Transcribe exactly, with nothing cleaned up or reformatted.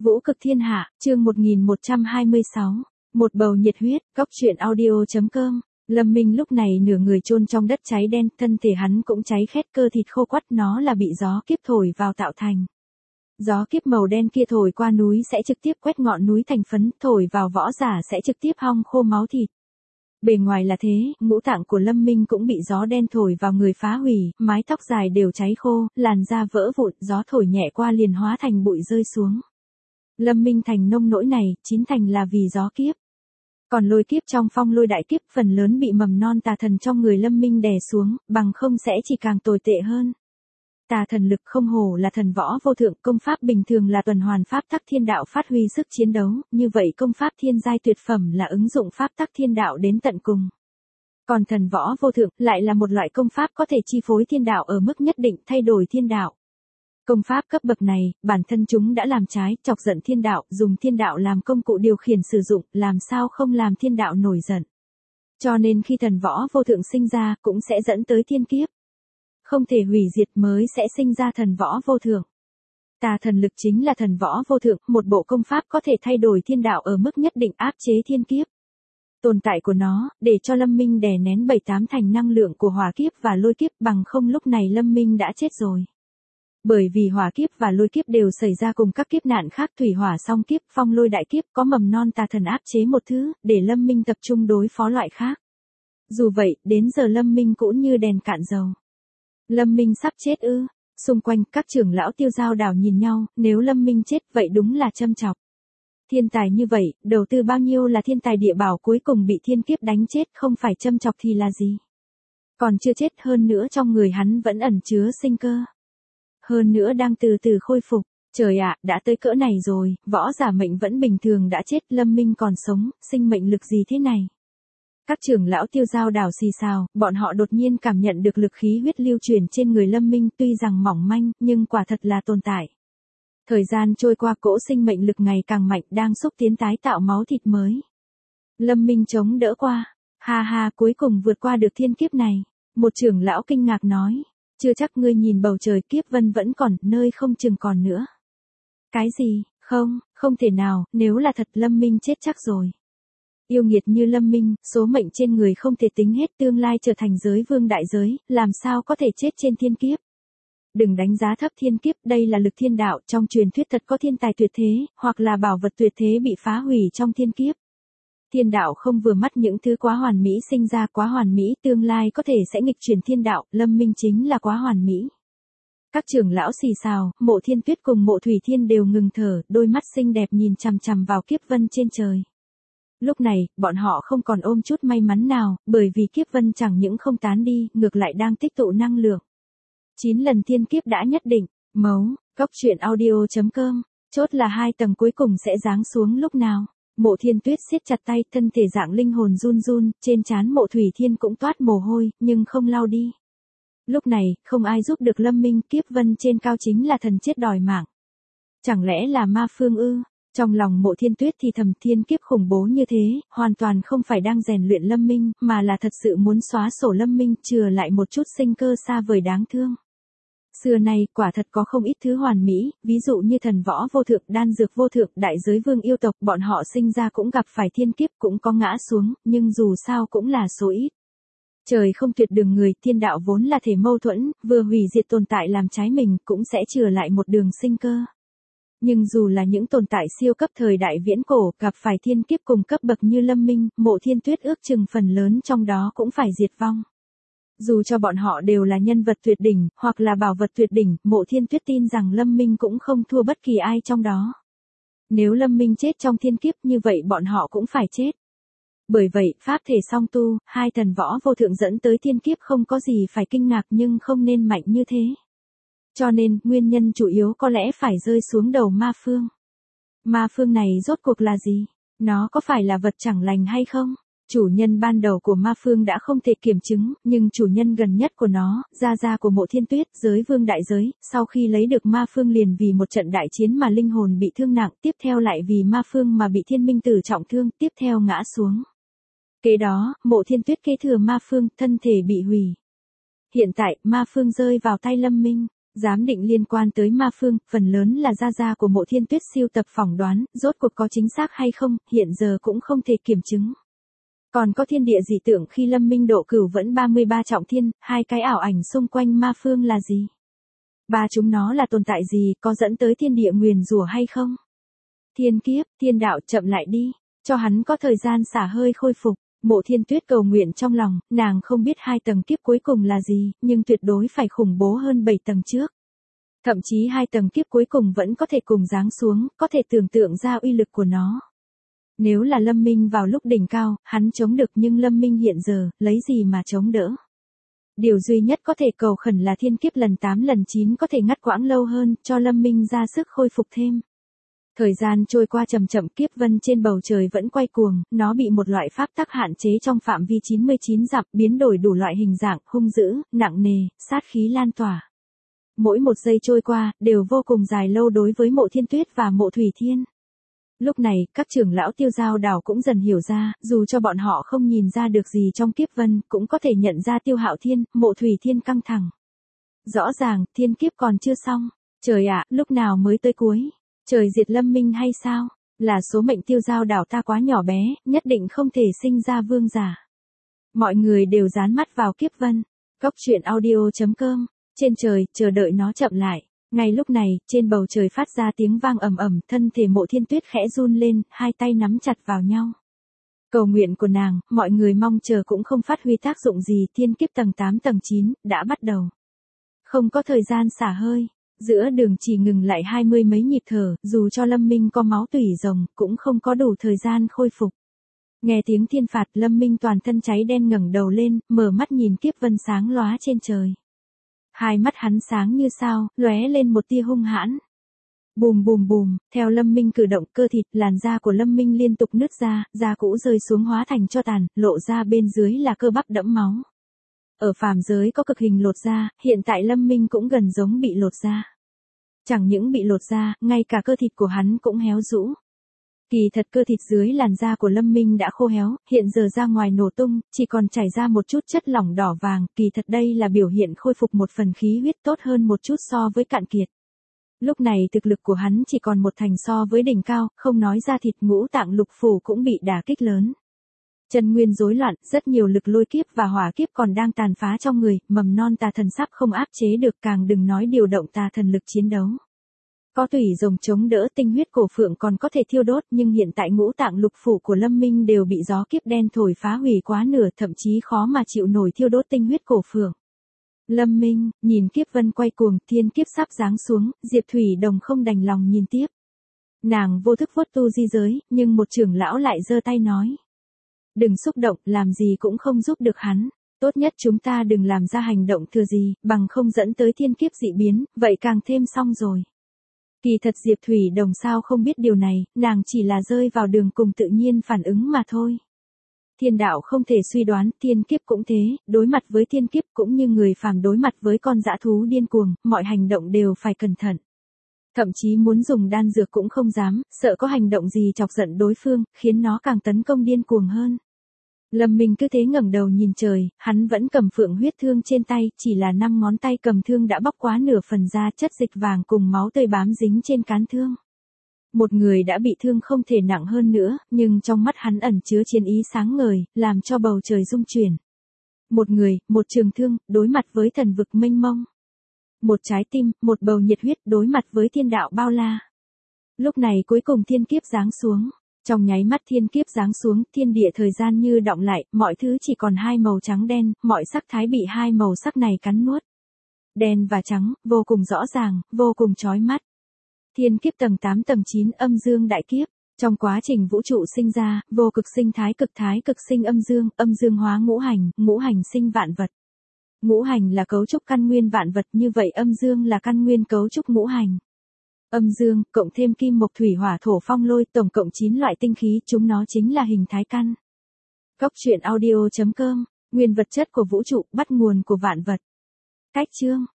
Vũ cực thiên hạ, chương một nghìn một trăm hai mươi sáu. Một bầu nhiệt huyết, góc truyện audio.com. Lâm Minh lúc này nửa người chôn trong đất cháy đen, thân thể hắn cũng cháy khét, cơ thịt khô quắt, nó là bị gió kiếp thổi vào tạo thành. Gió kiếp màu đen kia thổi qua núi sẽ trực tiếp quét ngọn núi thành phấn, thổi vào võ giả sẽ trực tiếp hong khô máu thịt. Bề ngoài là thế, ngũ tạng của Lâm Minh cũng bị gió đen thổi vào người phá hủy, mái tóc dài đều cháy khô, làn da vỡ vụn, gió thổi nhẹ qua liền hóa thành bụi rơi xuống. Lâm Minh thành nông nỗi này, chín thành là vì gió kiếp. Còn lôi kiếp trong phong lôi đại kiếp phần lớn bị mầm non tà thần trong người Lâm Minh đè xuống, bằng không sẽ chỉ càng tồi tệ hơn. Tà thần lực không hổ là thần võ vô thượng, công pháp bình thường là tuần hoàn pháp tắc thiên đạo phát huy sức chiến đấu, như vậy công pháp thiên giai tuyệt phẩm là ứng dụng pháp tắc thiên đạo đến tận cùng. Còn thần võ vô thượng lại là một loại công pháp có thể chi phối thiên đạo ở mức nhất định, thay đổi thiên đạo. Công pháp cấp bậc này, bản thân chúng đã làm trái, chọc giận thiên đạo, dùng thiên đạo làm công cụ điều khiển sử dụng, làm sao không làm thiên đạo nổi giận. Cho nên khi thần võ vô thượng sinh ra, cũng sẽ dẫn tới thiên kiếp. Không thể hủy diệt mới sẽ sinh ra thần võ vô thượng. Tà thần lực chính là thần võ vô thượng, một bộ công pháp có thể thay đổi thiên đạo ở mức nhất định, áp chế thiên kiếp. Tồn tại của nó, để cho Lâm Minh đè nén bảy tám thành năng lượng của hỏa kiếp và lôi kiếp, bằng không lúc này Lâm Minh đã chết rồi. Bởi vì hỏa kiếp và lôi kiếp đều xảy ra cùng các kiếp nạn khác, thủy hỏa song kiếp, phong lôi đại kiếp, có mầm non tà thần áp chế một thứ, để Lâm Minh tập trung đối phó loại khác. Dù vậy, đến giờ Lâm Minh cũng như đèn cạn dầu. Lâm Minh sắp chết ư? Xung quanh, các trưởng lão Tiêu Giao Đảo nhìn nhau, nếu Lâm Minh chết, vậy đúng là châm chọc. Thiên tài như vậy, đầu tư bao nhiêu là thiên tài địa bảo cuối cùng bị thiên kiếp đánh chết, không phải châm chọc thì là gì? Còn chưa chết, hơn nữa trong người hắn vẫn ẩn chứa sinh cơ. Hơn nữa đang từ từ khôi phục. Trời ạ, đã tới cỡ này rồi, võ giả mệnh vẫn bình thường đã chết, Lâm Minh còn sống, sinh mệnh lực gì thế này? Các trưởng lão Tiêu Giao Đảo xì xào, bọn họ đột nhiên cảm nhận được lực khí huyết lưu truyền trên người Lâm Minh, tuy rằng mỏng manh, nhưng quả thật là tồn tại. Thời gian trôi qua, cỗ sinh mệnh lực ngày càng mạnh, đang xúc tiến tái tạo máu thịt mới. Lâm Minh chống đỡ qua, ha ha, cuối cùng vượt qua được thiên kiếp này. Một trưởng lão kinh ngạc nói, chưa chắc, ngươi nhìn bầu trời, kiếp vân vẫn còn, nơi không chừng còn nữa. Cái gì? Không, không thể nào, nếu là thật Lâm Minh chết chắc rồi. Yêu nghiệt như Lâm Minh, số mệnh trên người không thể tính hết, tương lai trở thành giới vương đại giới, làm sao có thể chết trên thiên kiếp. Đừng đánh giá thấp thiên kiếp, đây là lực thiên đạo, trong truyền thuyết thật có thiên tài tuyệt thế, hoặc là bảo vật tuyệt thế bị phá hủy trong thiên kiếp. Thiên đạo không vừa mắt những thứ quá hoàn mỹ sinh ra, quá hoàn mỹ tương lai có thể sẽ nghịch chuyển thiên đạo, Lâm Minh chính là quá hoàn mỹ. Các trưởng lão xì xào, Mộ Thiên Tuyết cùng Mộ Thủy Thiên đều ngừng thở, đôi mắt xinh đẹp nhìn chằm chằm vào kiếp vân trên trời. Lúc này, bọn họ không còn ôm chút may mắn nào, bởi vì kiếp vân chẳng những không tán đi, ngược lại đang tích tụ năng lượng. Chín lần thiên kiếp đã nhất định, mấu, góc truyện audio.com, chốt là hai tầng cuối cùng sẽ giáng xuống lúc nào. Mộ Thiên Tuyết siết chặt tay, thân thể dạng linh hồn run run, trên trán Mộ Thủy Thiên cũng toát mồ hôi, nhưng không lau đi. Lúc này, không ai giúp được Lâm Minh, kiếp vân trên cao chính là thần chết đòi mạng. Chẳng lẽ là ma phương ư? Trong lòng Mộ Thiên Tuyết thì thầm, thiên kiếp khủng bố như thế, hoàn toàn không phải đang rèn luyện Lâm Minh, mà là thật sự muốn xóa sổ Lâm Minh, chừa lại một chút sinh cơ xa vời đáng thương. Xưa nay, quả thật có không ít thứ hoàn mỹ, ví dụ như thần võ vô thượng, đan dược vô thượng, đại giới vương yêu tộc, bọn họ sinh ra cũng gặp phải thiên kiếp, cũng có ngã xuống, nhưng dù sao cũng là số ít. Trời không tuyệt đường người, thiên đạo vốn là thể mâu thuẫn, vừa hủy diệt tồn tại làm trái mình, cũng sẽ chừa lại một đường sinh cơ. Nhưng dù là những tồn tại siêu cấp thời đại viễn cổ, gặp phải thiên kiếp cùng cấp bậc như Lâm Minh, Mộ Thiên Tuyết ước chừng phần lớn trong đó cũng phải diệt vong. Dù cho bọn họ đều là nhân vật tuyệt đỉnh, hoặc là bảo vật tuyệt đỉnh, Mộ Thiên Tuyết tin rằng Lâm Minh cũng không thua bất kỳ ai trong đó. Nếu Lâm Minh chết trong thiên kiếp như vậy bọn họ cũng phải chết. Bởi vậy, pháp thể song tu, hai thần võ vô thượng dẫn tới thiên kiếp không có gì phải kinh ngạc, nhưng không nên mạnh như thế. Cho nên, nguyên nhân chủ yếu có lẽ phải rơi xuống đầu ma phương. Ma phương này rốt cuộc là gì? Nó có phải là vật chẳng lành hay không? Chủ nhân ban đầu của ma phương đã không thể kiểm chứng, nhưng chủ nhân gần nhất của nó, gia gia của Mộ Thiên Tuyết, giới vương đại giới, sau khi lấy được ma phương liền vì một trận đại chiến mà linh hồn bị thương nặng, tiếp theo lại vì ma phương mà bị Thiên Minh Tử trọng thương, tiếp theo ngã xuống. Kế đó, Mộ Thiên Tuyết kế thừa ma phương, thân thể bị hủy. Hiện tại, ma phương rơi vào tay Lâm Minh. Giám định liên quan tới ma phương, phần lớn là gia gia của Mộ Thiên Tuyết siêu tập phỏng đoán, rốt cuộc có chính xác hay không, hiện giờ cũng không thể kiểm chứng. Còn có thiên địa dị tượng khi Lâm Minh độ cửu vẫn ba mươi ba trọng thiên, hai cái ảo ảnh xung quanh ma phương là gì? Ba chúng nó là tồn tại gì, có dẫn tới thiên địa nguyền rủa hay không? Thiên kiếp, thiên đạo chậm lại đi, cho hắn có thời gian xả hơi khôi phục. Mộ Thiên Tuyết cầu nguyện trong lòng, nàng không biết hai tầng kiếp cuối cùng là gì, nhưng tuyệt đối phải khủng bố hơn bảy tầng trước. Thậm chí hai tầng kiếp cuối cùng vẫn có thể cùng giáng xuống, có thể tưởng tượng ra uy lực của nó. Nếu là Lâm Minh vào lúc đỉnh cao, hắn chống được, nhưng Lâm Minh hiện giờ, lấy gì mà chống đỡ? Điều duy nhất có thể cầu khẩn là thiên kiếp lần tám lần chín có thể ngắt quãng lâu hơn, cho Lâm Minh ra sức khôi phục thêm. Thời gian trôi qua chậm chậm, kiếp vân trên bầu trời vẫn quay cuồng, nó bị một loại pháp tắc hạn chế trong phạm vi chín mươi chín dặm, biến đổi đủ loại hình dạng, hung dữ, nặng nề, sát khí lan tỏa. Mỗi một giây trôi qua, đều vô cùng dài lâu đối với Mộ Thiên Tuyết và Mộ Thủy Thiên. Lúc này, các trưởng lão Tiêu Giao đảo cũng dần hiểu ra, dù cho bọn họ không nhìn ra được gì trong kiếp vân, cũng có thể nhận ra Tiêu Hạo Thiên, Mộ Thủy Thiên căng thẳng. Rõ ràng, thiên kiếp còn chưa xong. Trời ạ, lúc nào mới tới cuối? Trời diệt Lâm Minh hay sao? Là số mệnh Tiêu Giao đảo ta quá nhỏ bé, nhất định không thể sinh ra vương giả. Mọi người đều dán mắt vào kiếp vân. Góc truyện audio chấm com. Trên trời, chờ đợi nó chậm lại. Ngay lúc này, trên bầu trời phát ra tiếng vang ầm ầm, thân thể Mộ Thiên Tuyết khẽ run lên, hai tay nắm chặt vào nhau. Cầu nguyện của nàng, mọi người mong chờ cũng không phát huy tác dụng gì, thiên kiếp tầng tám tầng chín, đã bắt đầu. Không có thời gian xả hơi, giữa đường chỉ ngừng lại hai mươi mấy nhịp thở, dù cho Lâm Minh có máu tủy rồng, cũng không có đủ thời gian khôi phục. Nghe tiếng thiên phạt, Lâm Minh toàn thân cháy đen ngẩng đầu lên, mở mắt nhìn kiếp vân sáng lóa trên trời. Hai mắt hắn sáng như sao, lóe lên một tia hung hãn. Bùm bùm bùm, theo Lâm Minh cử động, cơ thịt, làn da của Lâm Minh liên tục nứt ra, da cũ rơi xuống hóa thành tro tàn, lộ ra bên dưới là cơ bắp đẫm máu. Ở phàm giới có cực hình lột da, hiện tại Lâm Minh cũng gần giống bị lột da. Chẳng những bị lột da, ngay cả cơ thịt của hắn cũng héo rũ. Kỳ thật cơ thịt dưới làn da của Lâm Minh đã khô héo, hiện giờ ra ngoài nổ tung, chỉ còn chảy ra một chút chất lỏng đỏ vàng, kỳ thật đây là biểu hiện khôi phục một phần khí huyết tốt hơn một chút so với cạn kiệt. Lúc này thực lực của hắn chỉ còn một thành so với đỉnh cao, không nói ra thịt, ngũ tạng lục phủ cũng bị đả kích lớn. Chân nguyên rối loạn, rất nhiều lực lôi kiếp và hỏa kiếp còn đang tàn phá trong người, mầm non tà thần sắp không áp chế được, càng đừng nói điều động tà thần lực chiến đấu. Có tủy rồng chống đỡ, tinh huyết cổ phượng còn có thể thiêu đốt, nhưng hiện tại ngũ tạng lục phủ của Lâm Minh đều bị gió kiếp đen thổi phá hủy quá nửa, thậm chí khó mà chịu nổi thiêu đốt tinh huyết cổ phượng. Lâm Minh, nhìn kiếp vân quay cuồng, thiên kiếp sắp giáng xuống, Diệp Thủy Đồng không đành lòng nhìn tiếp. Nàng vô thức vuốt tu di giới, nhưng một trưởng lão lại giơ tay nói. Đừng xúc động, làm gì cũng không giúp được hắn. Tốt nhất chúng ta đừng làm ra hành động thừa gì, bằng không dẫn tới thiên kiếp dị biến, vậy càng thêm xong rồi. Kỳ thật Diệp Thủy Đồng sao không biết điều này, nàng chỉ là rơi vào đường cùng tự nhiên phản ứng mà thôi. Thiên đạo không thể suy đoán, thiên kiếp cũng thế, đối mặt với thiên kiếp cũng như người phàm đối mặt với con dã thú điên cuồng, mọi hành động đều phải cẩn thận. Thậm chí muốn dùng đan dược cũng không dám, sợ có hành động gì chọc giận đối phương, khiến nó càng tấn công điên cuồng hơn. Lâm Minh cứ thế ngẩng đầu nhìn trời, hắn vẫn cầm phượng huyết thương trên tay, chỉ là năm ngón tay cầm thương đã bóc quá nửa phần da, chất dịch vàng cùng máu tươi bám dính trên cán thương. Một người đã bị thương không thể nặng hơn nữa, nhưng trong mắt hắn ẩn chứa chiến ý sáng ngời, làm cho bầu trời rung chuyển. Một người, một trường thương, đối mặt với thần vực mênh mông. Một trái tim, một bầu nhiệt huyết đối mặt với thiên đạo bao la. Lúc này cuối cùng thiên kiếp giáng xuống. Trong nháy mắt thiên kiếp giáng xuống, thiên địa thời gian như đọng lại, mọi thứ chỉ còn hai màu trắng đen, mọi sắc thái bị hai màu sắc này cắn nuốt. Đen và trắng, vô cùng rõ ràng, vô cùng chói mắt. Thiên kiếp tầng tám tầng chín, âm dương đại kiếp. Trong quá trình vũ trụ sinh ra, vô cực sinh thái, cực thái cực sinh âm dương, âm dương hóa ngũ hành, ngũ hành sinh vạn vật. Ngũ hành là cấu trúc căn nguyên vạn vật, như vậy âm dương là căn nguyên cấu trúc ngũ hành. Âm dương, cộng thêm kim mộc thủy hỏa thổ phong lôi, tổng cộng chín loại tinh khí, chúng nó chính là hình thái căn. Góc truyện audio chấm com, nguyên vật chất của vũ trụ, bắt nguồn của vạn vật. Cách chương